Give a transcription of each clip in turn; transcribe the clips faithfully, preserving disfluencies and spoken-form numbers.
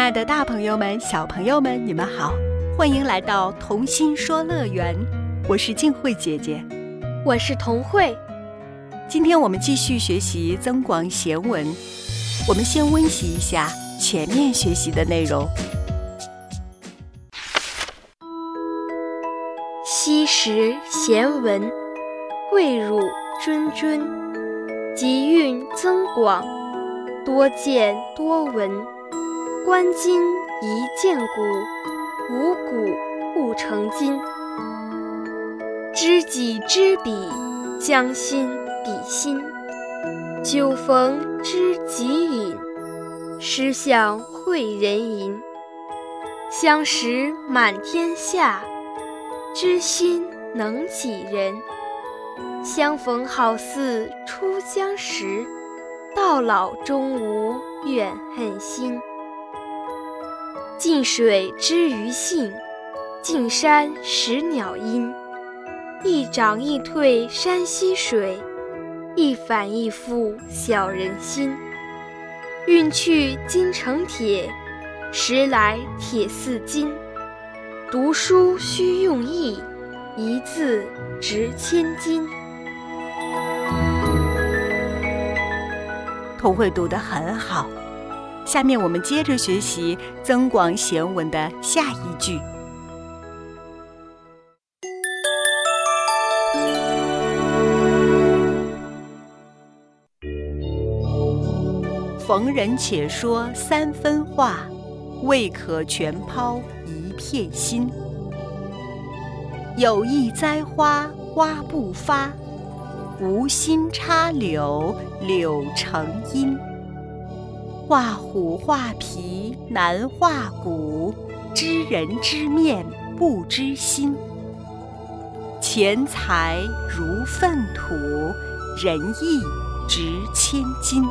爱的大朋友们、小朋友们，你们好，欢迎来到童心说乐园，我是静慧姐姐。 我是童慧。 今天我们继续学习增广贤文，我们先温习一下前面学习的内容。 昔时贤文，贵辱谆谆，集韵增广，多见多闻。观今宜见古，无古不成今。知己知彼，将心比心。酒逢知己饮，诗向会人吟。相识满天下，知心能几人？相逢好似初相识，到老终无怨恨心。近水知鱼性，近山识鸟音。一涨一退山溪水，一反一复小人心。运去金成铁，时来铁似金。读书须用意，一字值千金。 童慧读得很好，下面我们接着学习增广贤文的下一句。逢人且说三分话，未可全抛一片心。有意栽花花不发，无心插柳柳成荫。画虎画皮难画骨，知人知面不知心。钱财如粪土，仁义值千金。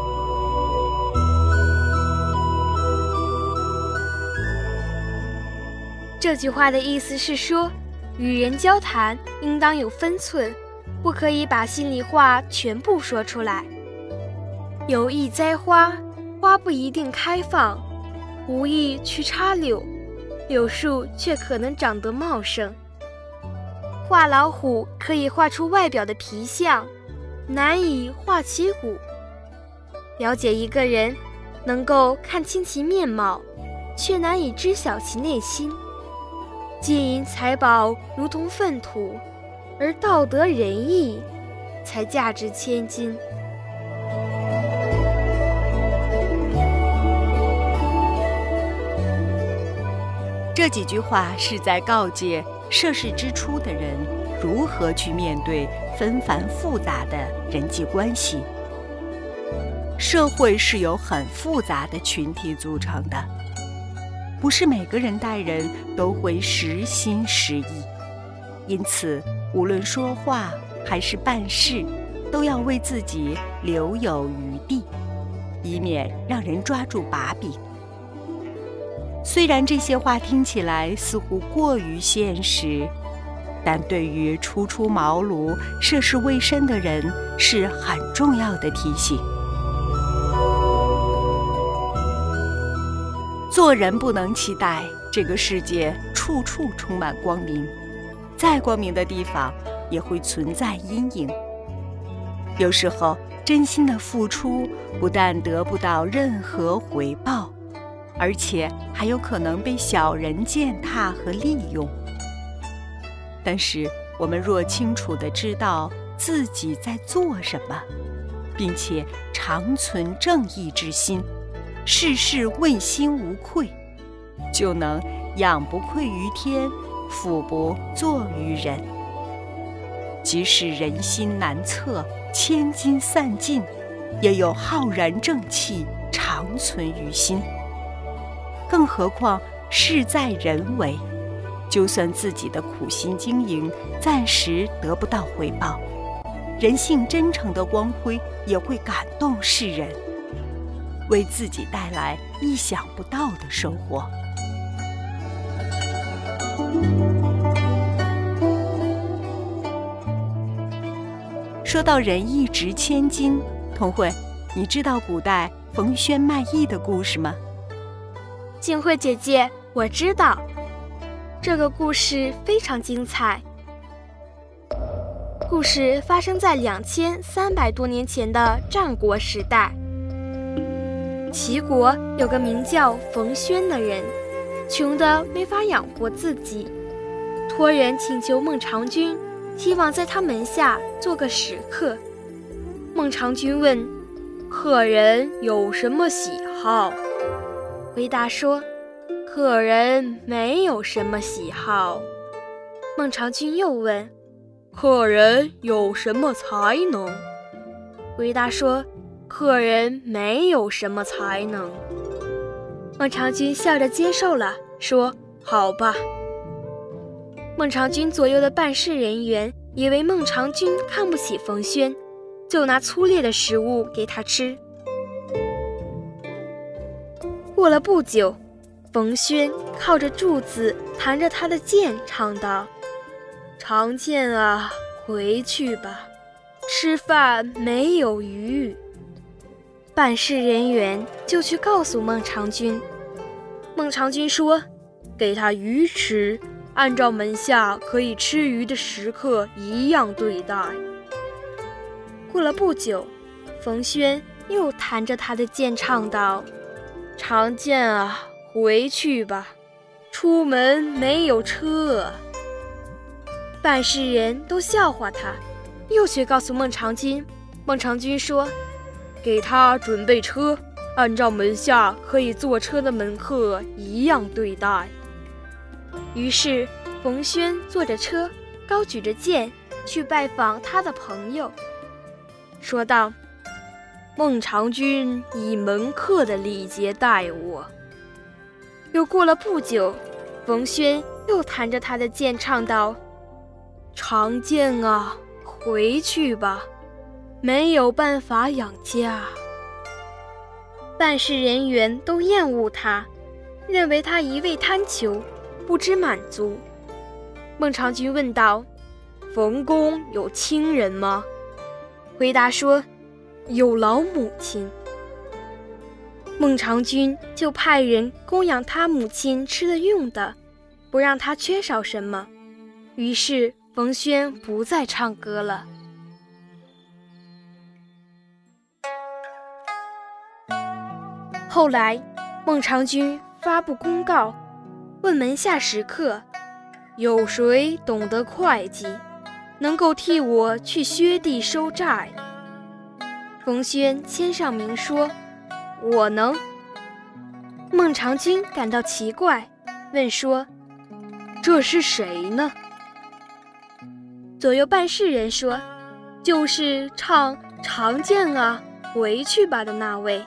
这句话的意思是说，与人交谈应当有分寸，不可以把心里话全部说出来。有意栽花，花不一定开放；无意去插柳，柳树却可能长得茂盛。画老虎可以画出外表的皮相，难以画其骨。了解一个人，能够看清其面貌，却难以知晓其内心。金银财宝如同粪土，而道德仁义才价值千金。 这几句话是在告诫涉世之初的人如何去面对纷繁复杂的人际关系。社会是由很复杂的群体组成的，不是每个人待人都会实心实意，因此无论说话还是办事，都要为自己留有余地，以免让人抓住把柄。虽然这些话听起来似乎过于现实，但对于初出茅庐、涉世未深的人是很重要的提醒。做人不能期待这个世界处处充满光明，再光明的地方也会存在阴影。有时候真心的付出不但得不到任何回报，而且还有可能被小人践踏和利用。但是我们若清楚地知道自己在做什么，并且常存正义之心，事事问心无愧，就能仰不愧于天，俯不怍于人。即使人心难测，千金散尽，也有浩然正气长存于心。更何况事在人为，就算自己的苦心经营暂时得不到回报，人性真诚的光辉也会感动世人，为自己带来意想不到的收获。说到仁义值千金，童慧，你知道古代冯谖卖艺的故事吗？ 景惠姐姐，我知道，这个故事非常精彩。故事发生在两千三百多年前的战国时代。齐国有个名叫冯谖的人，穷得没法养活自己，托人请求孟尝君，希望在他门下做个食客。孟尝君问：客人有什么喜好？回答说：客人没有什么喜好。孟尝君又问：客人有什么才能？回答说：客人没有什么才能。孟尝君笑着接受了，说：好吧。孟尝君左右的办事人员以为孟尝君看不起冯谖，就拿粗劣的食物给他吃。过了不久，冯谖靠着柱子弹着他的剑，唱道：长剑啊，回去吧，吃饭没有鱼。办事人员就去告诉孟尝君。孟尝君说：给他鱼吃，按照门下可以吃鱼的食客一样对待。过了不久，冯谖又弹着他的剑唱道：长剑啊，回去吧，出门没有车。办事人都笑话他，又去告诉孟尝君。孟尝君说：给他准备车，按照门下可以坐车的门客一样对待。于是冯谖坐着车，高举着剑去拜访他的朋友，说道：孟尝君以门客的礼节待我。又过了不久，冯谖又弹着他的剑唱道：长剑啊，回去吧，没有办法养家。办事人员都厌恶他，认为他一味贪求，不知满足。孟尝君问道：冯公有亲人吗？回答说：有老母亲。孟尝君就派人供养他母亲吃的用的，不让他缺少什么。于是冯谖不再唱歌了。后来孟尝君发布公告，问门下食客：有谁懂得会计，能够替我去薛地收债？冯谖签上名说：我能。孟尝君感到奇怪，问说：这是谁呢？左右办事人说：就是唱长剑啊，回去吧的那位。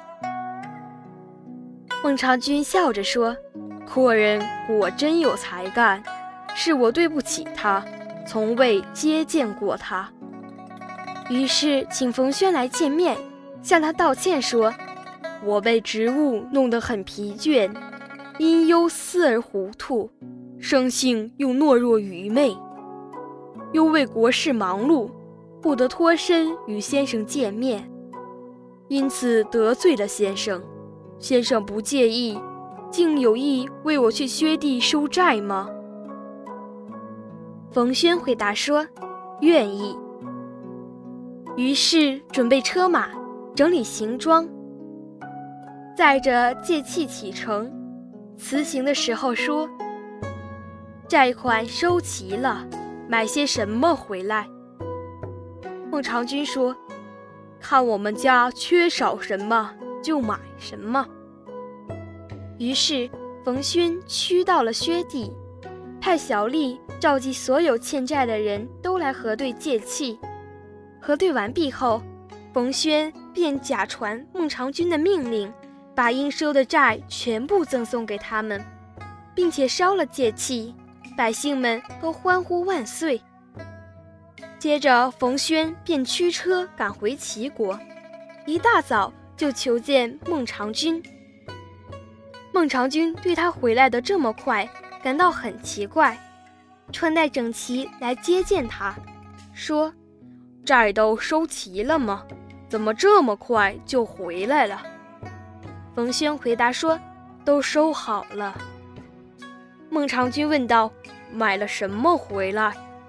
孟尝君笑着说：客人果真有才干，是我对不起他，从未接见过他。于是请冯谖来见面，向他道歉说：我被职务弄得很疲倦，因忧思而糊涂，生性又懦弱愚昧，又为国事忙碌，不得脱身与先生见面，因此得罪了先生。先生不介意，竟有意为我去薛地收债吗？冯谖回答说：愿意。于是准备车马，整理行装，载着借器启程。辞行的时候说：债款收齐了，买些什么回来？孟尝君说：看我们家缺少什么就买什么。于是冯谖驱到了薛地，派小吏召集所有欠债的人都来核对借器。核对完毕后，冯谖便假传孟尝君的命令，把应收的债全部赠送给他们，并且烧了借器，百姓们都欢呼万岁。接着冯谖便驱车赶回齐国，一大早就求见孟尝君。孟尝君对他回来的这么快感到很奇怪，穿戴整齐来接见他，说：债都收齐了吗？怎么这么快就回来了？冯谖回答说： 都收好了。孟尝君问道：买了什么回来？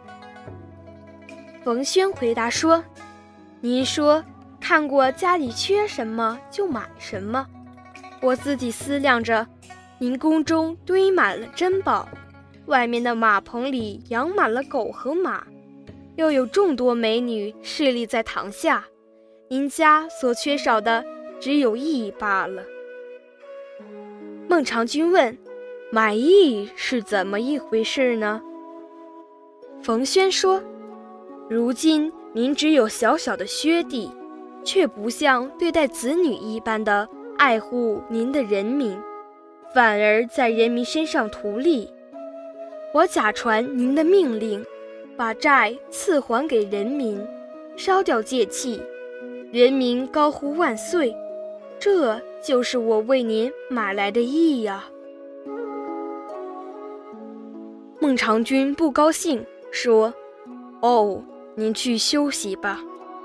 冯轩回答说：您说看过家里缺什么就买什么，我自己思量着，您宫中堆满了珍宝，外面的马棚里养满了狗和马，又有众多美女侍立在堂下，您家所缺少的只有义罢了。孟尝君问：买义是怎么一回事呢？冯轩说：如今您只有小小的薛弟，却不像对待子女一般的爱护您的人民，反而在人民身上图利。我假传您的命令，把债赐还给人民，烧掉戒器，人民高呼万岁，这就是我为您买来的义呀。孟尝君不高兴，说：哦，您去休息吧。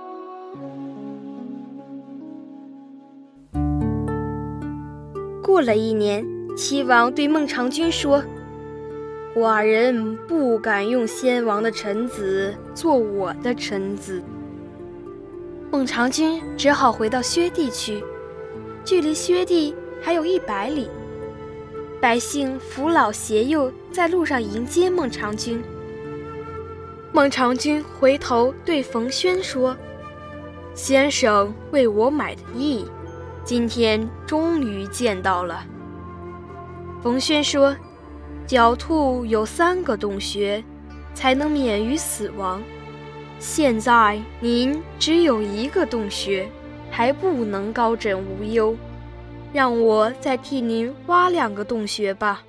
过了一年，齐王对孟尝君说：寡人不敢用先王的臣子做我的臣子。孟尝君只好回到薛地去，距离薛地还有一百里。百姓扶老携幼在路上迎接孟尝君。孟尝君回头对冯轩说：先生为我买的义，今天终于见到了。冯轩说：狡兔有三个洞穴，才能免于死亡，现在您只有一个洞穴，还不能高枕无忧，让我再替您挖两个洞穴吧。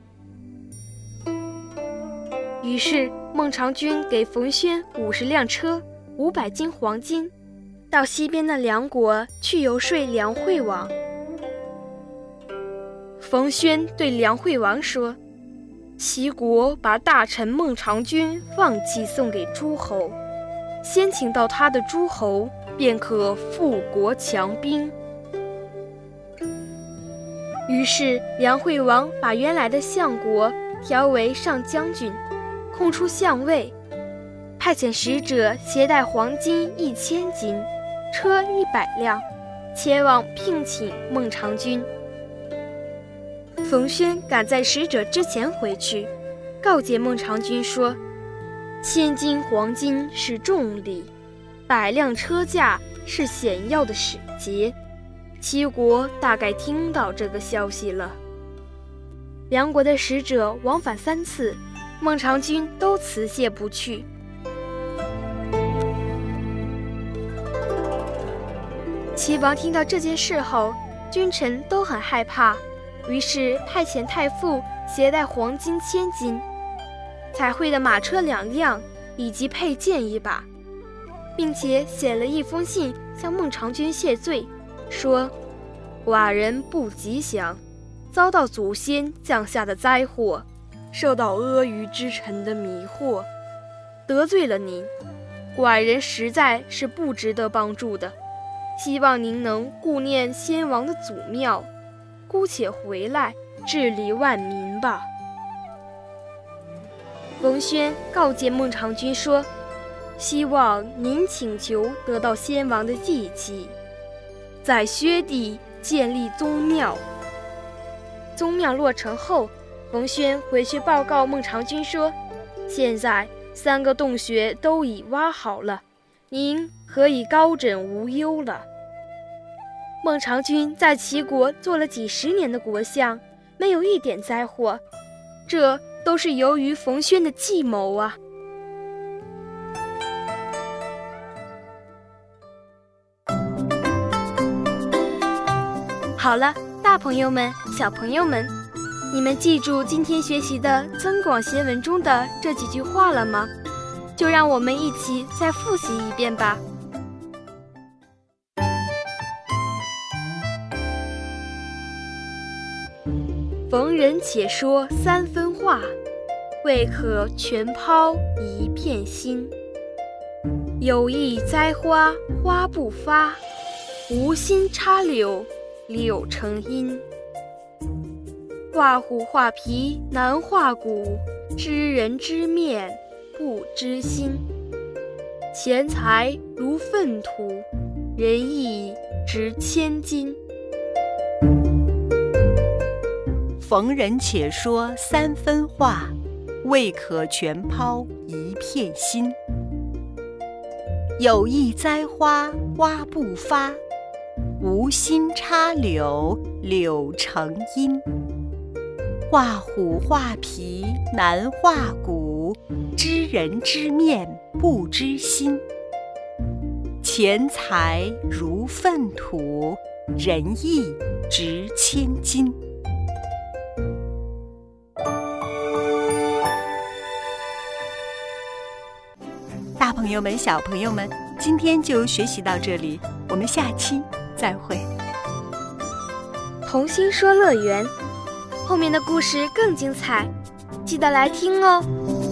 于是孟尝君给冯轩五十辆车，五百斤黄金，到西边的梁国去游说梁惠王。冯轩对梁惠王说：齐国把大臣孟尝君放弃送给诸侯，先请到他的诸侯，便可富国强兵。于是梁惠王把原来的相国调为上将军，空出相位，派遣使者携带黄金一千斤，车一百辆，前往聘请孟尝君。冯轩赶在使者之前回去，告诫孟尝君说：千斤黄金是重礼，百辆车驾是显要的使节，齐国大概听到这个消息了。梁国的使者往返三次，孟尝君都辞谢不去。齐王听到这件事后，君臣都很害怕，于是派遣太傅携带黄金千斤，彩绘的马车两辆，以及佩剑一把，并且写了一封信向孟尝君谢罪，说：寡人不吉祥，遭到祖先降下的灾祸，受到阿谀之臣的迷惑，得罪了您，寡人实在是不值得帮助的，希望您能顾念先王的祖庙，姑且回来治理万民吧。冯轩告诫孟尝君说：希望您请求得到先王的祭器，在薛地建立宗庙。宗庙落成后，冯轩回去报告孟尝君说：现在三个洞穴都已挖好了，您可以高枕无忧了。孟尝君在齐国做了几十年的国相，没有一点灾祸，这都是由于冯轩的计谋啊。好了，大朋友们、小朋友们，你们记住今天学习的《增广贤文》中的这几句话了吗？就让我们一起再复习一遍吧。逢人且说三分话，未可全抛一片心。有意栽花花不发，无心插柳柳成荫。 画虎画皮难画骨，知人知面不知心。钱财如粪土，人意值千金。 逢人且说三分话，未可全抛一片心。有意栽花花不发，无心插柳柳成荫。画虎画皮难画骨，知人知面不知心。钱财如粪土，人意值千金。大朋友们、小朋友们，今天就学习到这里，我们下期再会。 童心说乐园，后面的故事更精彩，记得来听哦。